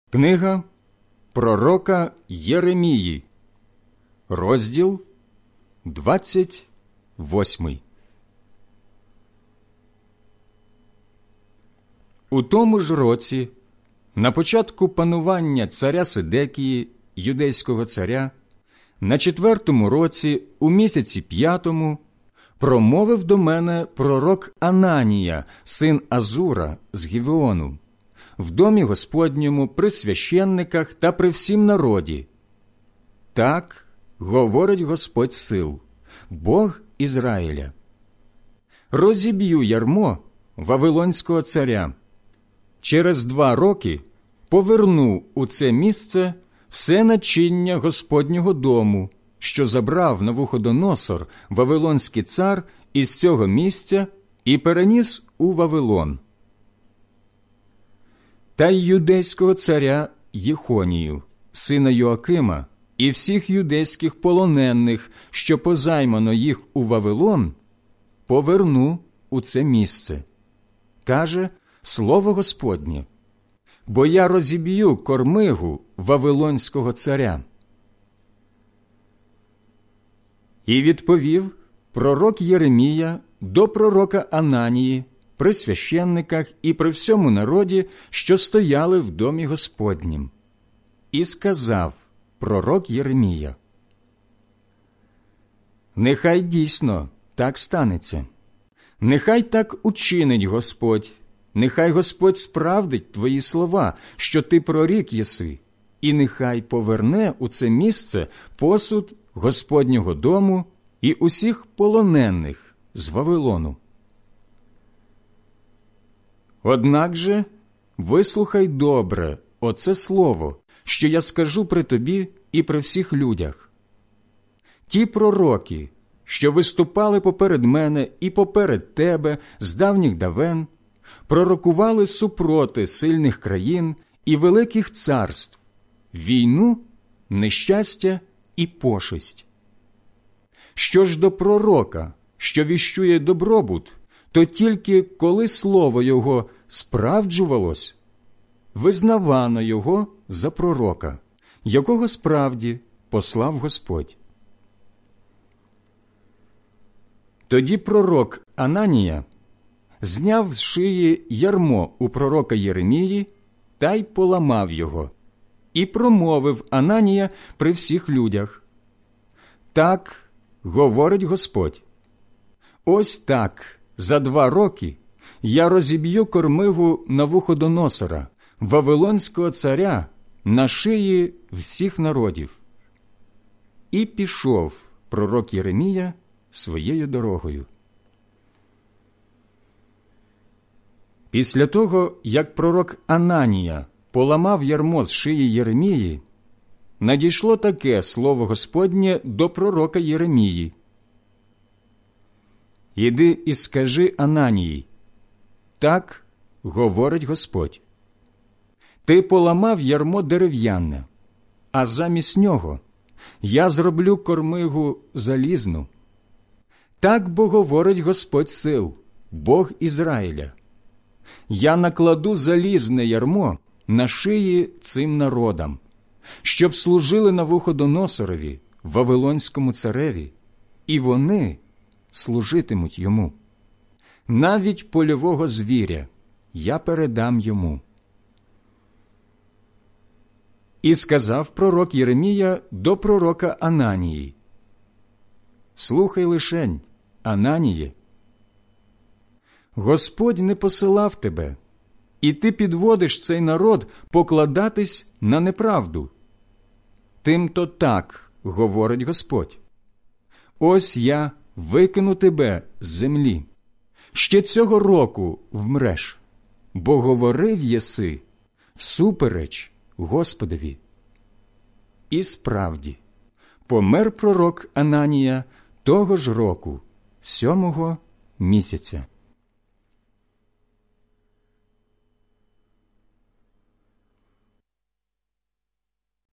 Книга пророка Єремії, розділ 28. У тому ж році, на початку панування царя Сидекії, юдейського царя, на 4-му році, у місяці 5-му, промовив до мене пророк Ананія, син Азура з Гівеону, в домі Господньому, при священниках та при всім народі. Так говорить Господь сил, Бог Ізраїля: розіб'ю ярмо Вавилонського царя. Через 2 роки поверну у це місце все начиння Господнього дому, що забрав Навуходоносор, Вавилонський цар, із цього місця і переніс у Вавилон. Та й юдейського царя Єхонію, сина Йоакима, і всіх юдейських полонених, що позаймано їх у Вавилон, поверну у це місце. Каже слово Господнє: бо я розіб'ю кормигу Вавилонського царя. І відповів пророк Єремія до пророка Ананії при священниках і при всьому народі, що стояли в домі Господнім. І сказав пророк Єремія: нехай дійсно так станеться, нехай так учинить Господь, нехай Господь справдить твої слова, що ти прорік єси, і нехай поверне у це місце посуд Господнього дому і усіх полонених з Вавилону. Однак же вислухай добре оце слово, що я скажу при тобі і при всіх людях. Ті пророки, що виступали поперед мене і поперед тебе з давніх давен, пророкували супроти сильних країн і великих царств, війну, нещастя і пошесть. Що ж до пророка, що віщує добробут, то тільки коли слово його справджувалось, визнавано його за пророка, якого справді послав Господь. Тоді пророк Ананія зняв з шиї ярмо у пророка Єремії та й поламав його, і промовив Ананія при всіх людях: так говорить Господь: ось так за 2 роки я розіб'ю кормигу Навуходоносора, Вавилонського царя, на шиї всіх народів. І пішов пророк Єремія своєю дорогою. Після того, як пророк Ананія поламав ярмо з шиї Єремії, надійшло таке слово Господнє до пророка Єремії: «Іди і скажи Ананії, так говорить Господь: ти поламав ярмо дерев'яне, а замість нього я зроблю кормигу залізну. Так бо говорить Господь сил, Бог Ізраїля: я накладу залізне ярмо на шиї цим народам, щоб служили Навуходоносорові, Вавилонському цареві, і вони служитимуть йому. Навіть польового звіря я передам йому». І сказав пророк Єремія до пророка Ананії: «Слухай лишень, Ананіє, Господь не посилав тебе, і ти підводиш цей народ покладатись на неправду. Тим-то так говорить Господь: ось я викину тебе з землі, ще цього року вмреш, бо говорив єси всупереч Господові». І справді, помер пророк Ананія того ж року, 7-го місяця.